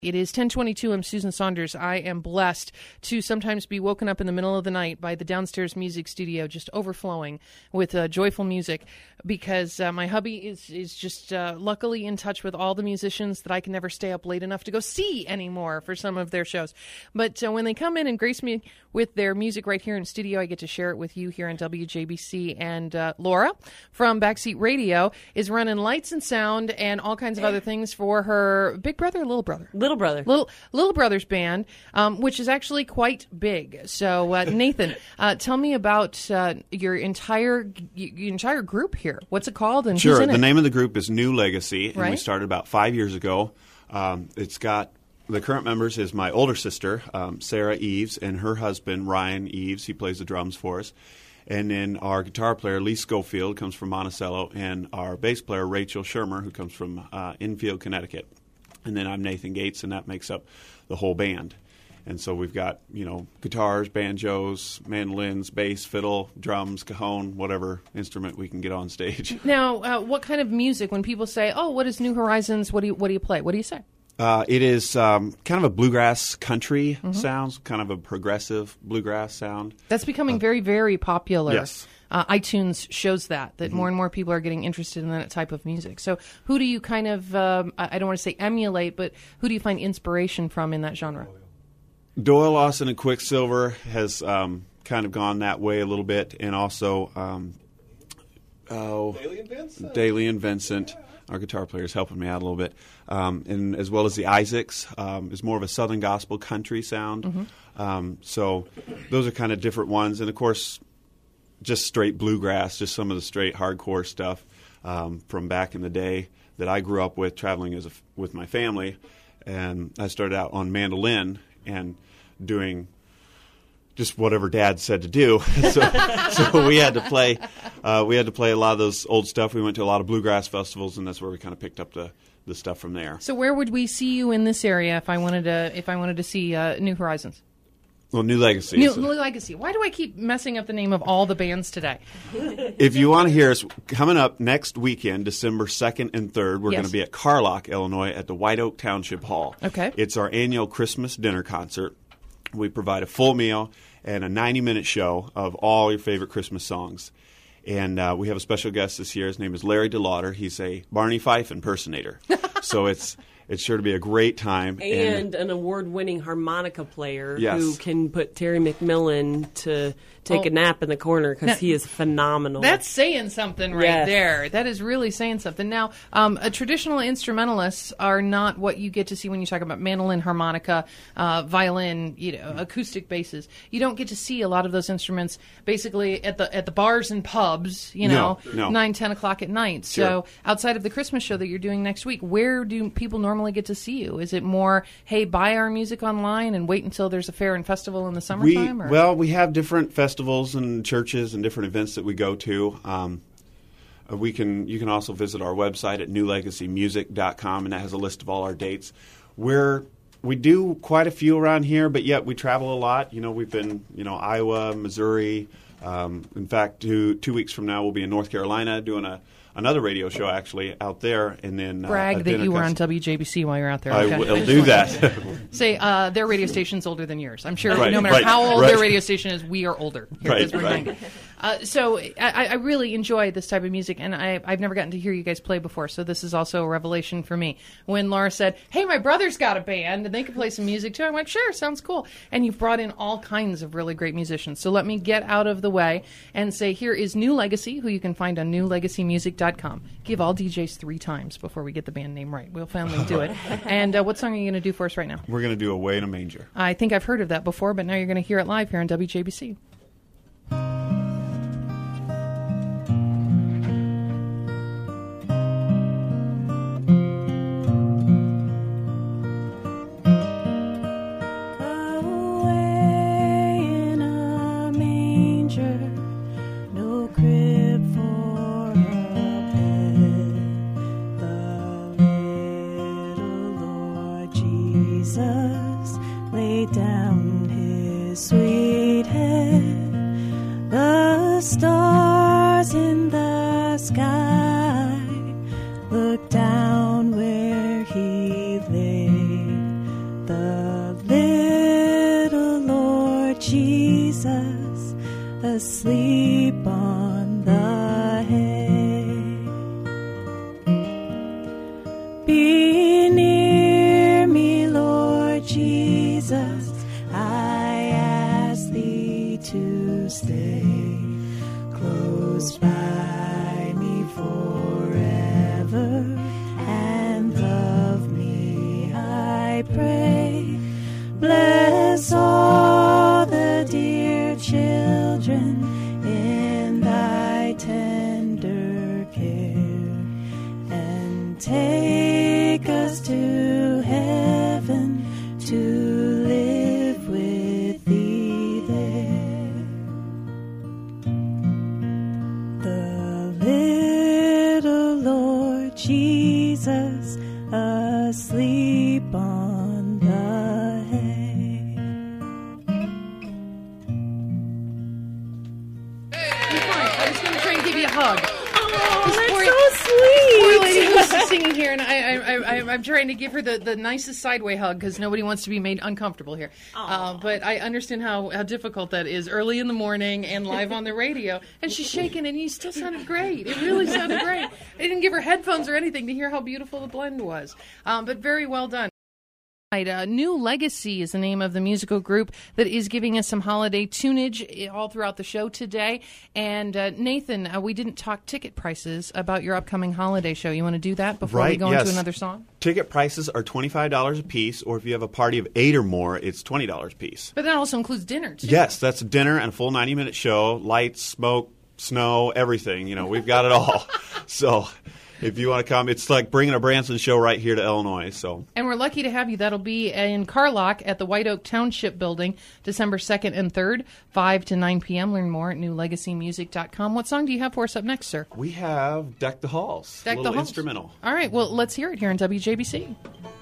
It is 10:22. I'm Susan Saunders. I am blessed to sometimes be woken up in the middle of the night by the downstairs music studio just overflowing with joyful music because my hubby is just luckily in touch with all the musicians that I can never stay up late enough to go see anymore for some of their shows. But when they come in and grace me with their music right here in studio, I get to share it with you here on WJBC. And Laura from Backseat Radio is running lights and sound and all kinds of other things for her big brother, little brother? Little Brother's band, which is actually quite big. So, Nathan, tell me about your entire group here. What's it called? And sure. Who's in it? The name of the group is New Legacy, and Right. we started about 5 years ago. It's got the current members is my older sister, Sarah Eves, and her husband, Ryan Eves. He plays the drums for us. And then our guitar player, Lee Schofield, comes from Monticello, and our bass player, Rachel Shermer, who comes from Enfield, Connecticut. And then I'm Nathan Gates, and that makes up the whole band. And so we've got, guitars, banjos, mandolins, bass, fiddle, drums, cajon, whatever instrument we can get on stage. Now, what kind of music, when people say, oh, what is New Horizons, what do you play? What do you say? It is kind of a bluegrass country sound, kind of a progressive bluegrass sound. That's becoming very, very popular. Yes. iTunes shows that more and more people are getting interested in that type of music. So who do you kind of, I don't want to say emulate, but who do you find inspiration from in that genre? Doyle, Lawson, and Quicksilver has kind of gone that way a little bit, and also Daly and Vincent, our guitar player, is helping me out a little bit, and as well as the Isaacs is more of a Southern gospel country sound. So those are kind of different ones, and of course, just straight bluegrass, just some of the straight hardcore stuff from back in the day that I grew up with, traveling with my family. And I started out on mandolin and doing just whatever Dad said to do. so we had to play. We had to play a lot of those old stuff. We went to a lot of bluegrass festivals, and that's where we kind of picked up the stuff from there. So where would we see you in this area if I wanted to see New Horizons? Well, New Legacy. New Legacy. Why do I keep messing up the name of all the bands today? If you want to hear us, coming up next weekend, December 2nd and 3rd, we're going to be at Carlock, Illinois, at the White Oak Township Hall. Okay. It's our annual Christmas dinner concert. We provide a full meal and a 90-minute show of all your favorite Christmas songs. And we have a special guest this year. His name is Larry DeLauder. He's a Barney Fife impersonator. So it's sure to be a great time. And an award-winning harmonica player Yes. who can put Terry McMillan to take a nap in the corner because he is phenomenal. That's saying something right there. That is really saying something. Now, traditional instrumentalists are not what you get to see when you talk about mandolin, harmonica, violin, acoustic basses. You don't get to see a lot of those instruments basically at the bars and pubs, No. 9, 10 o'clock at night. Sure. So outside of the Christmas show that you're doing next week, where do people normally get to see you? Is it more, hey, buy our music online and wait until there's a fair and festival in the summertime? We have different festivals and churches and different events that we go to. You can also visit our website at newlegacymusic.com, and that has a list of all our dates. We do quite a few around here, but yet we travel a lot. We've been, Iowa, Missouri. In fact, 2 weeks from now, we'll be in North Carolina doing another radio show actually out there, and then brag that you were on WJBC while you're out there. I will do that. Say their radio station's older than yours. I'm sure Right, no matter right, how old right. their radio station is, we are older. Here, Right, because we're right. young. So I really enjoy this type of music, and I've never gotten to hear you guys play before, so this is also a revelation for me. When Laura said, hey, my brother's got a band, and they can play some music too, I went, sure, sounds cool. And you've brought in all kinds of really great musicians. So let me get out of the way and say, here is New Legacy, who you can find on newlegacymusic.com. Give all DJs 3 times before we get the band name right. We'll finally do it. And what song are you going to do for us right now? We're going to do Away in a Manger. I think I've heard of that before, but now you're going to hear it live here on WJBC. Jesus laid down his sweet head. The stars in the sky looked down where he lay. asleep on the hay. Be near me, Lord Jesus, I ask thee to stay close by me forever, and love me, I pray. Bless all the dear children in thy tender care, and take us to heaven to live with thee there. The little Lord Jesus asleep on the hay. You're fine. I was going to try and give you a hug. Oh, This that's poor- so sweet. Poor lady who's singing here, and I'm trying to give her the nicest sideway hug because nobody wants to be made uncomfortable here. But I understand how difficult that is early in the morning and live on the radio. And she's shaking, and you still sounded great. It really sounded great. I didn't give her headphones or anything to hear how beautiful the blend was. But very well done. New Legacy is the name of the musical group that is giving us some holiday tunage all throughout the show today. And Nathan, we didn't talk ticket prices about your upcoming holiday show. You want to do that before we go into another song? Ticket prices are $25 a piece, or if you have a party of 8 or more, it's $20 a piece. But that also includes dinner, too. Yes, that's a dinner and a full 90-minute show, lights, smoke, snow, everything. You know, we've got it all. So if you want to come, it's like bringing a Branson show right here to Illinois. So, And we're lucky to have you. That'll be in Carlock at the White Oak Township Building, December 2nd and 3rd, 5 to 9 p.m. Learn more at newlegacymusic.com. What song do you have for us up next, sir? we have Deck the Halls, Deck a the little Halls. instrumental. All right, well, let's hear it here on WJBC.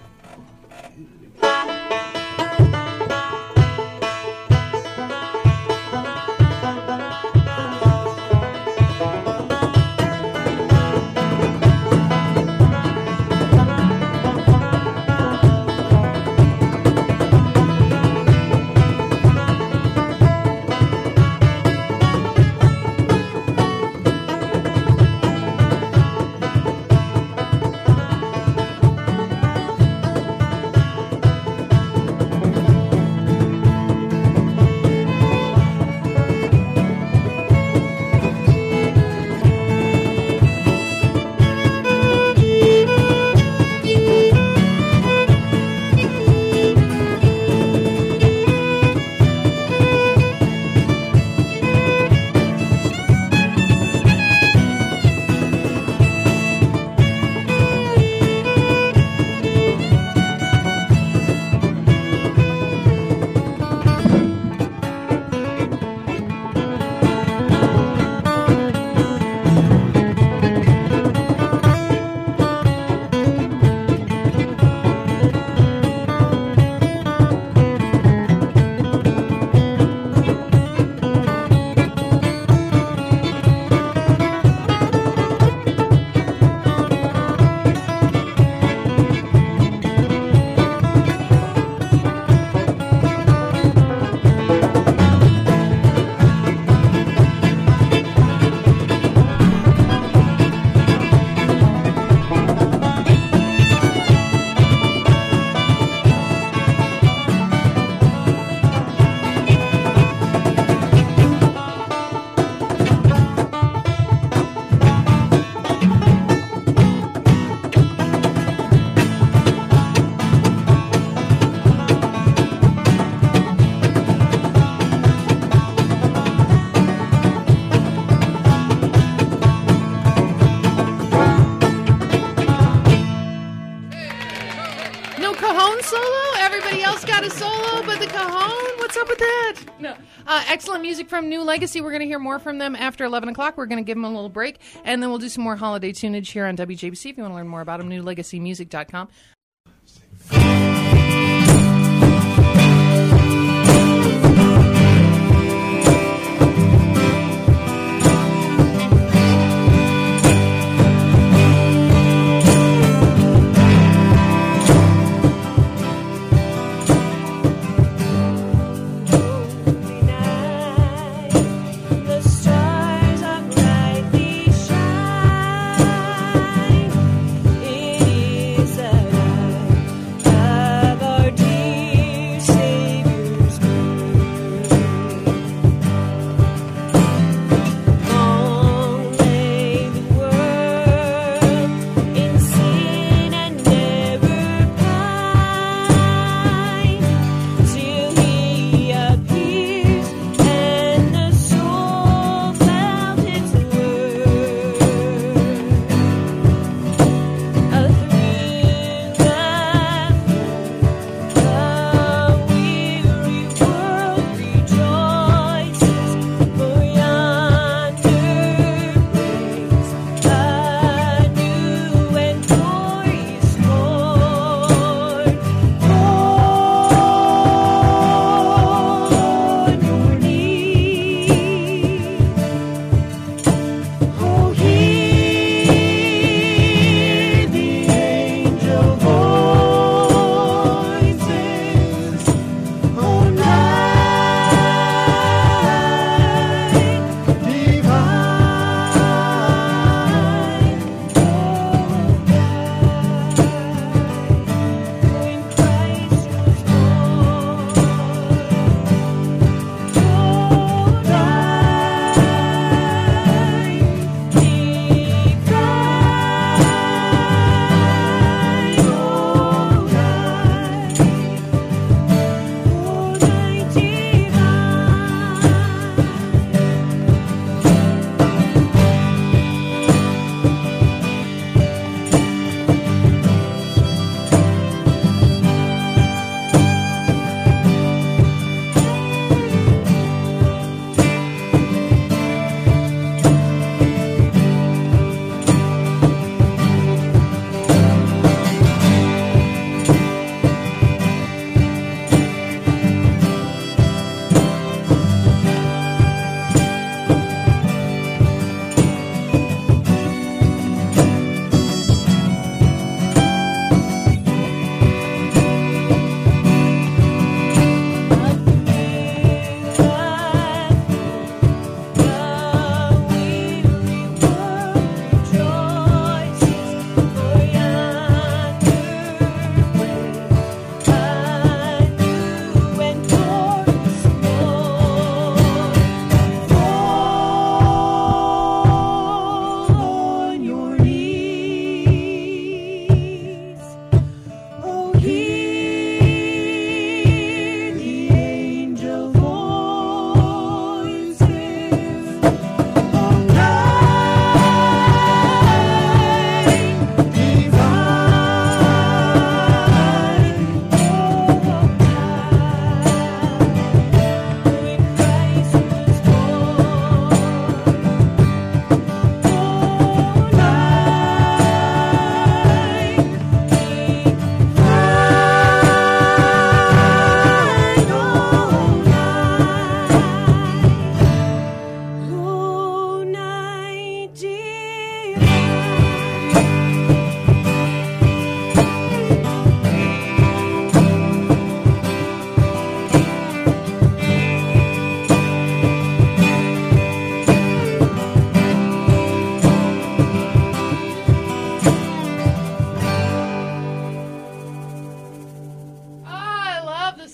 Excellent music from New Legacy. We're going to hear more from them after 11 o'clock. We're going to give them a little break, and then we'll do some more holiday tunage here on WJBC. If you want to learn more about them, newlegacymusic.com.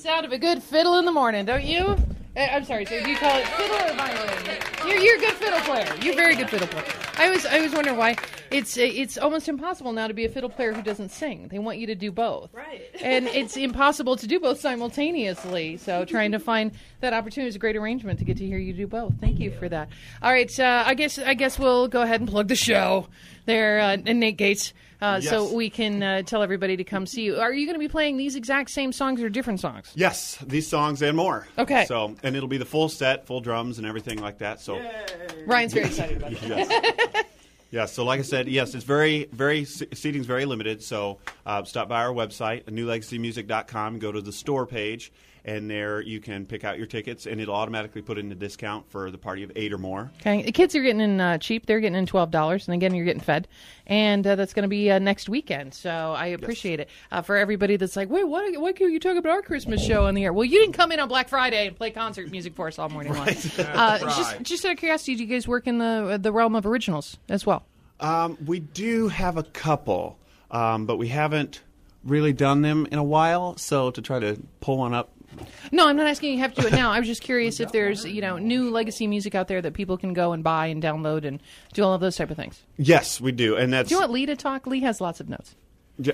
sound of a good fiddle in the morning, don't you? I'm sorry, so do you call it fiddle or violin? You're a good fiddle player. You're a very good fiddle player. I was wondering why it's almost impossible now to be a fiddle player who doesn't sing. They want you to do both. Right. And it's impossible to do both simultaneously. So trying to find that opportunity is a great arrangement to get to hear you do both. Thank you for that. All right, I guess we'll go ahead and plug the show there, and Nate Gates. Yes. So we can tell everybody to come see you. Are you going to be playing these exact same songs or different songs? Yes, these songs and more. Okay. So, and it'll be the full set, full drums and everything like that. So, Ryan's very excited about that. yes. Yeah, so like I said, yes, it's seating's very limited. So stop by our website, newlegacymusic.com, go to the store page, and there you can pick out your tickets, and it'll automatically put in a discount for the party of 8 or more. Okay, the kids are getting in cheap. They're getting in $12, and again, you're getting fed. And that's going to be next weekend, so I appreciate it. For everybody that's like, wait, why can't you talk about our Christmas show on the air? Well, you didn't come in on Black Friday and play concert music for us all morning long. Just out of curiosity, do you guys work in the realm of originals as well? We do have a couple, but we haven't really done them in a while, so to try to pull one up. No, I'm not asking you have to do it now. I was just curious if there's new legacy music out there that people can go and buy and download and do all of those type of things. Yes, we do, and that's. Do you want Lee to talk? Lee has lots of notes. Yeah.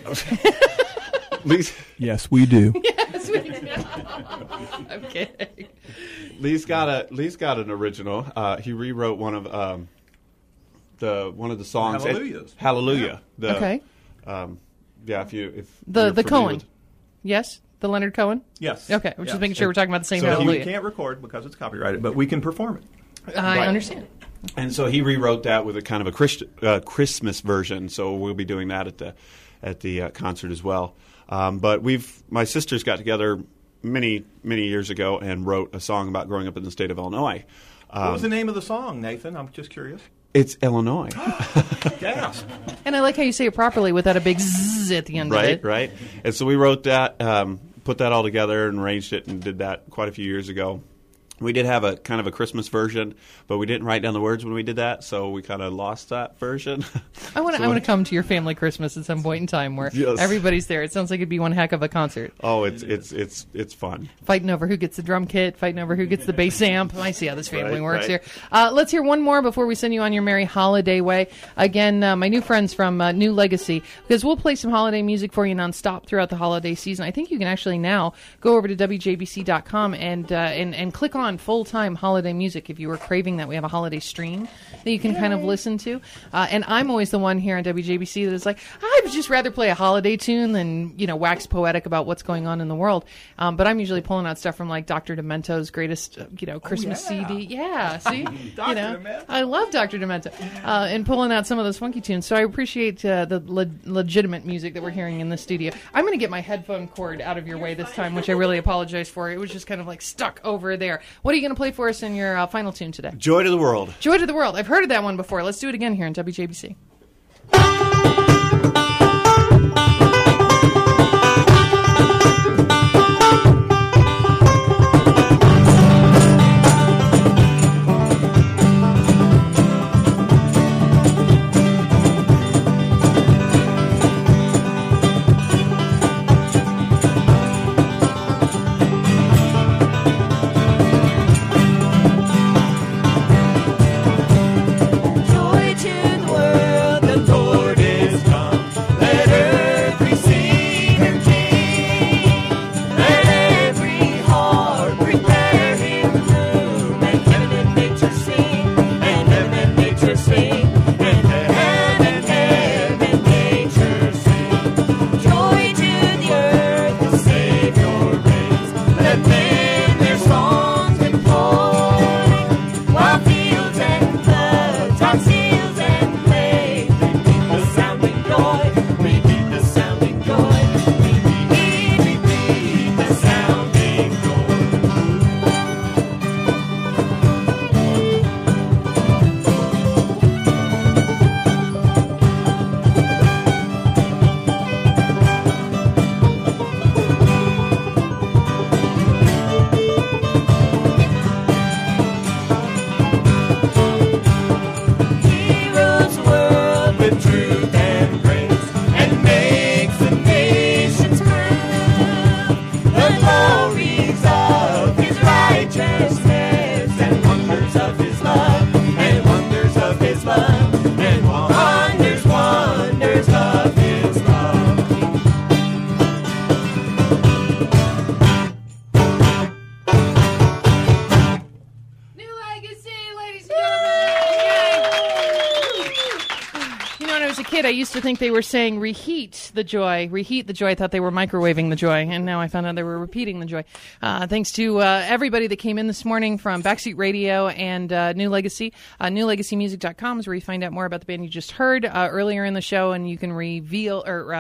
Yes, we do. Yes, we do. I'm kidding. Lee's got an original. He rewrote one of the songs. Hallelujahs. Hallelujah. Okay. Yeah, if you're The familiar Cohen. with- Yes, the Leonard Cohen. Yes. Okay, we're just making sure we're talking about the same So Hallelujah. we can't record because it's copyrighted, but we can perform it. I Right. understand. And so he rewrote that with a kind of a Christmas version. So we'll be doing that at the concert as well. But my sisters got together many years ago and wrote a song about growing up in the state of Illinois. What was the name of the song, Nathan? I'm just curious. It's Illinois. Gasp. And I like how you say it properly without a big zzz at the end of it. Right. And so we wrote that, put that all together and arranged it and did that quite a few years ago. We did have a kind of a Christmas version, but we didn't write down the words when we did that, so we kind of lost that version. I want to come to your family Christmas at some point in time where Yes. everybody's there. It sounds like it'd be one heck of a concert. Oh, it's fun. Fighting over who gets the drum kit, fighting over who gets the bass amp. I see how this family works right. here. Let's hear one more before we send you on your merry holiday way. Again, my new friends from New Legacy, because we'll play some holiday music for you nonstop throughout the holiday season. I think you can actually now go over to WJBC.com and click on full-time holiday music if you were craving that. We have a holiday stream that you can kind of listen to. And I'm always the one here on WJBC that is like, I would just rather play a holiday tune than, wax poetic about what's going on in the world. But I'm usually pulling out stuff from like Dr. Demento's greatest, Christmas CD. Yeah, see? Demento. I love Dr. Demento. And pulling out some of those funky tunes. So I appreciate the legitimate music that we're hearing in the studio. I'm going to get my headphone cord out of your way this time, which I really apologize for. It was just kind of like stuck over there. What are you going to play for us in your final tune today? Joy to the World. Joy to the World. I've heard of that one before. Let's do it again here on WJBC. Joy to the world, the Lord is deeds of his righteousness, and wonders of his love, and wonders of his love, and wonders, wonders of his love. New Legacy, ladies and gentlemen! You know, when I was a kid, I used to think they were saying reheat the joy. Reheat the joy. I thought they were microwaving the joy, and now I found out they were repeating the joy. Thanks to everybody that came in this morning from Backseat Radio and New Legacy. NewLegacyMusic.com is where you find out more about the band you just heard earlier in the show, and you can repeat,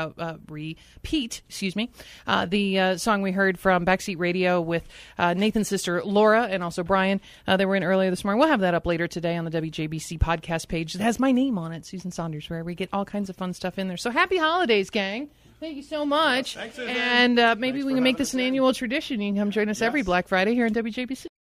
the song we heard from Backseat Radio with Nathan's sister Laura and also Brian. They were in earlier this morning. We'll have that up later today on the WJBC podcast page. It has my name on it, Susan Saunders, where we get all kinds of fun stuff in there. So happy holidays, gang. Thank you so much. Thanks, Susan. And maybe Thanks we for can make having this us an in. annual tradition. You can come join us every Black Friday here on WJBC.